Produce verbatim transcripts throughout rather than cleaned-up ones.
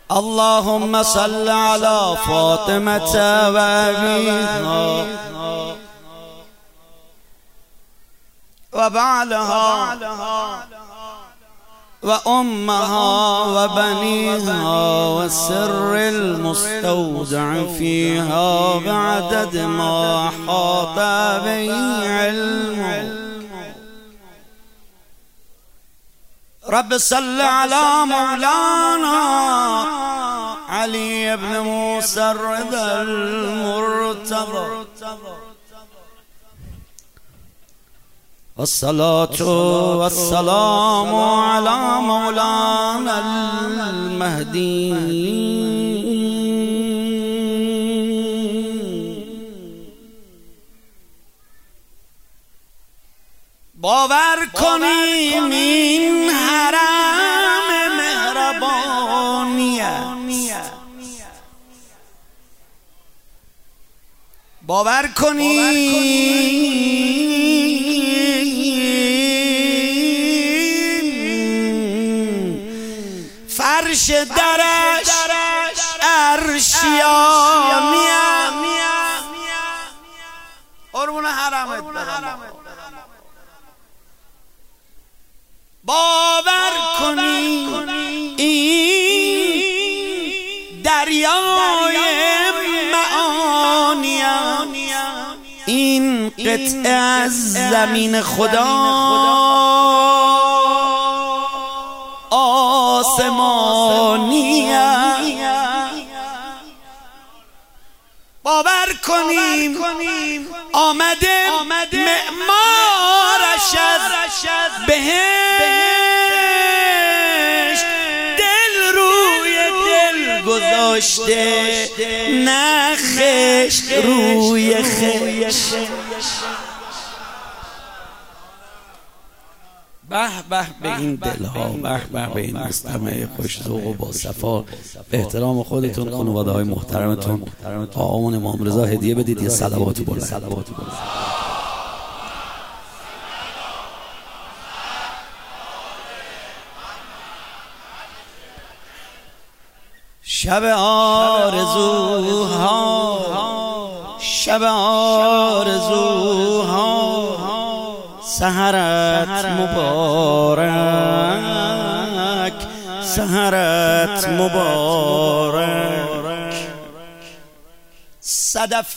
اللهم صل على فاطمة وأبيها وبعلها وأمها وبنيها والسر المستودع فيها بعدد ما أحاط به علمه. رب صل على مولانا علي بن موسى الرضا المرتضى، والصلاة والسلام على مولانا المهدي باور کنیم این حرم مهربانیه، باور کنیم فرش درش عرشیانیه. قربون حرمت برم. باور کنی این دریای معانی، این قطعه از زمین خدا آسمانی. باور کنیم آمده معمارش از بهشت دل روی دل گذاشته، نه خشت روی خشت. به به به این دلها، به به به این مستمع خوش‌ذوق و با صفا. به احترام خودتون، خانواده های محترمتون، آقامون امام رضا هدیه بدید. یه صلوات بلند. شب آرزوها، شب آرزوها، سحرت مبارک، سحرت مبارک. صدف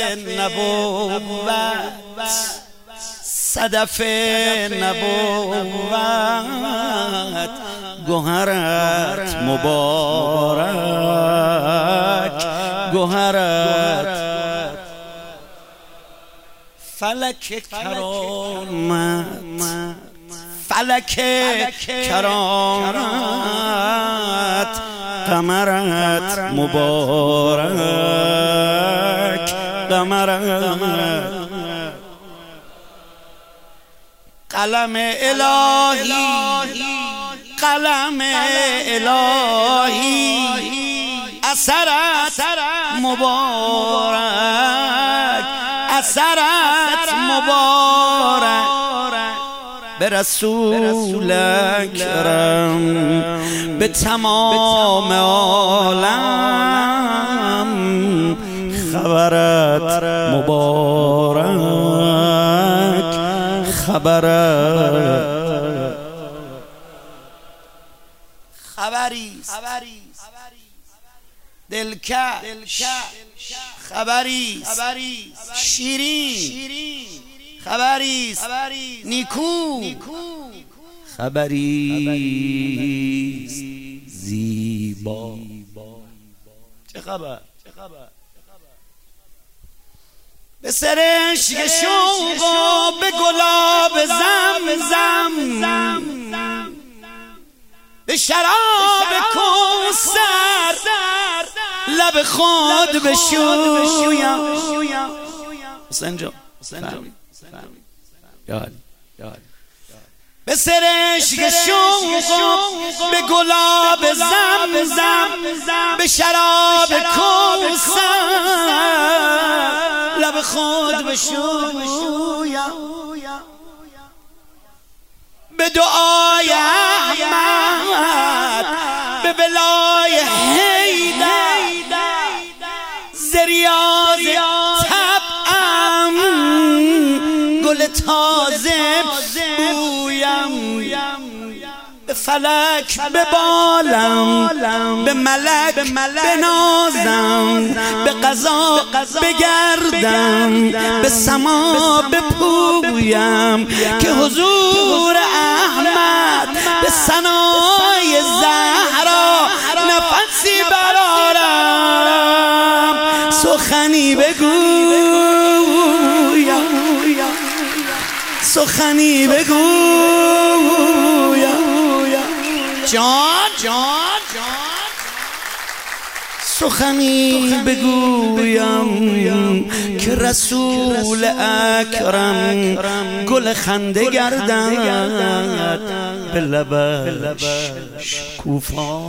نبوت، صدف نبوت، گوهرت مبارک، گوهرت. فلک کرامت، فلک کرامت، قمرت مبارک، قمرت. قلم الهی، قلم الهی، اثرت مبارک، اثرت مبارک. به رسول اکرم، به تمام عالم خبرت مبارک، خبرت. خبریست دلکش، خبریست شیرین، خبریست نیکو، خبریست زیبا. چه خبر؟ به سرشک شوق و به گلاب زمزم، به شراب کوثر لب خود بشویم. حسین جان، به سرشک شوق و به گلاب زمزم، به شراب کوثر لب خود بشویم. به دعای احمد، به ولای حیدر زریاز طبعم گل تازه بویم به فلک به بالم به ملک بنازم به قضا بگردم به سما بپویم که حضور احمد به ثنای زهرا نفسی برارم سخنی بگویم سخنی بگویم جان جان جان سخنی بگویم که رسول اکرم گل خنده گردد به لبش شکوفا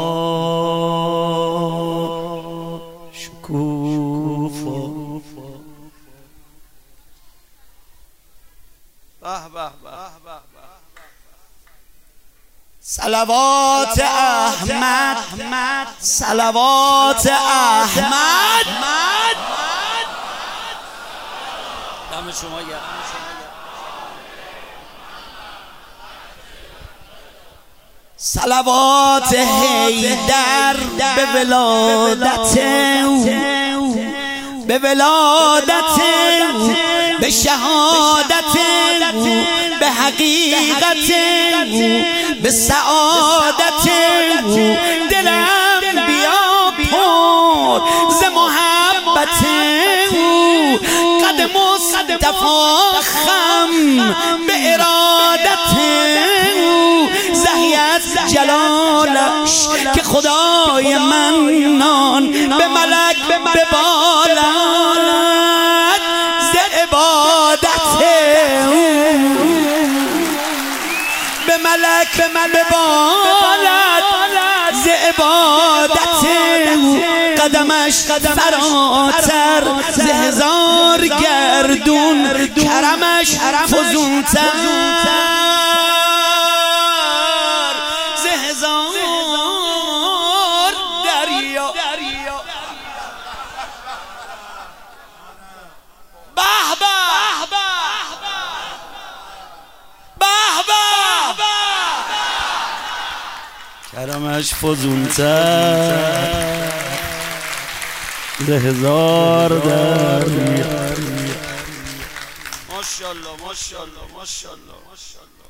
شکوفا. صلوات احمد صلوات احمد دم شما گرم. صلوات حیدر به ولادت به ولادت به شهادت به حقیقت به سعادت دلم بیا پر ز محبت قد مصطفی خم به ارادت زهیت جلالش که خدای منان به ملک ببالد ز عبادت به ملک ببالد ز عبادت قدمش فراتر ز هزار گردون کرمش فزونتر ز هزار دریا. به به کرمش فزونتر ز هزار دریا. ماشاءالله ماشاءالله ماشاءالله ماشاءالله.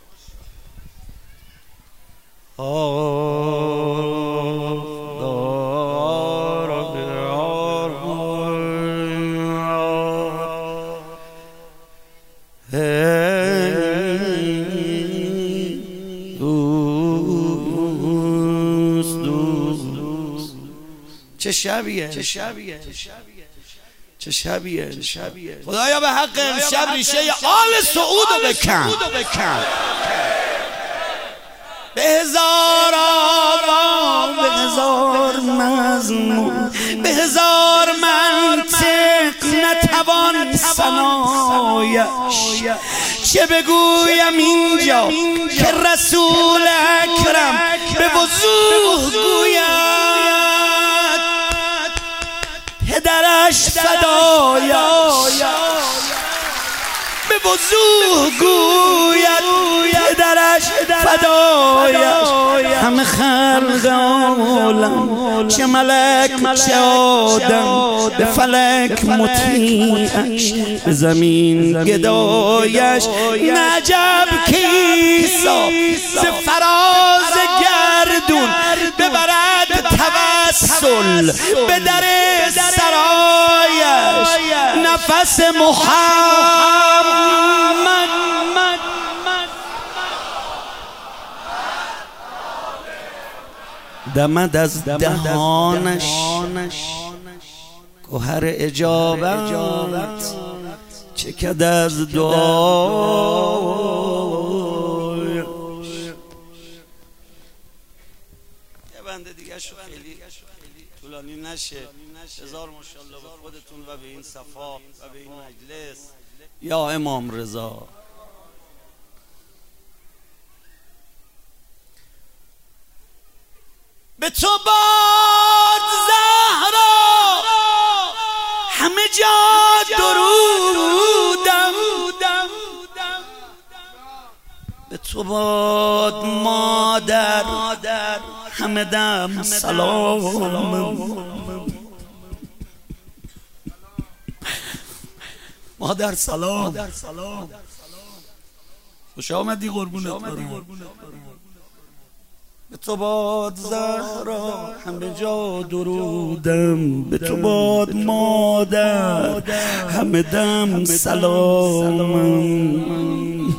چه شبیه چه شبیه چه شبیه خدایا به حق امشب ریشه آل سعود رو بکن به هزار آقا به هزار مضمون به هزار منطق نتوان ثنایش چه بگویم اینجا که رسول اکرم به وضوح گوید پدرش فدایش به وضوح گوید پدرش فدایش همه خلق عالم چه ملک چه آدم به فلک مطیعش به زمین گدایش نجب که عیسی ز فراز گردون ببرد توسل به در سرایش نفس محمد دمد از دهانش گوهر اجابت چکد از دعا. یه بنده دیگه شو خیلی طولانی نشه. هزار ماشاءالله به خودتون و به این صفا و به این مجلس. یا امام رضا به تو باد زهرا همه جا درودم، به تو باد مادر همه دم سلام. مادر سلام، خوش آمدی قربونت برم. به تو باد زهرا همه جا درودم، به تو باد مادر همه دم سلامم.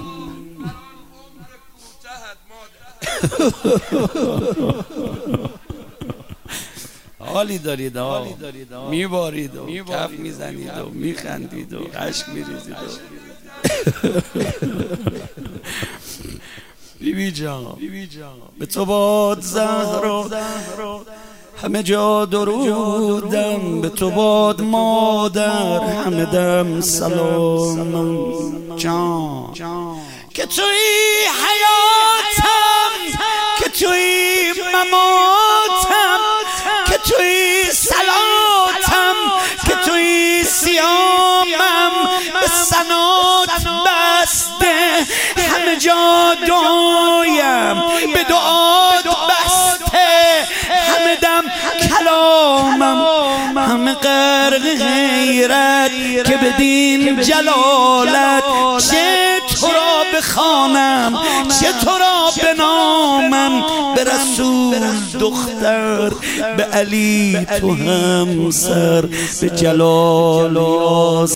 حالی دارید ها، میبارید و کف میزنید و میخندید و عشق میریزید بیبی جان. به تو باد زهرا همه جا درودم، به تو باد مادر همه دم سلام. جان که توی حیاتم، که توی مماتم، که توی صلاتم، که توی سیامم به سنات بسته، همه جا دعایم به دعات بسته، همه دم کلامم همه غرق غیرت که بدین جلالت چه تو را بخوانم چه تو را بنامم. به رسول دختر، به علی تو همسر، به جلال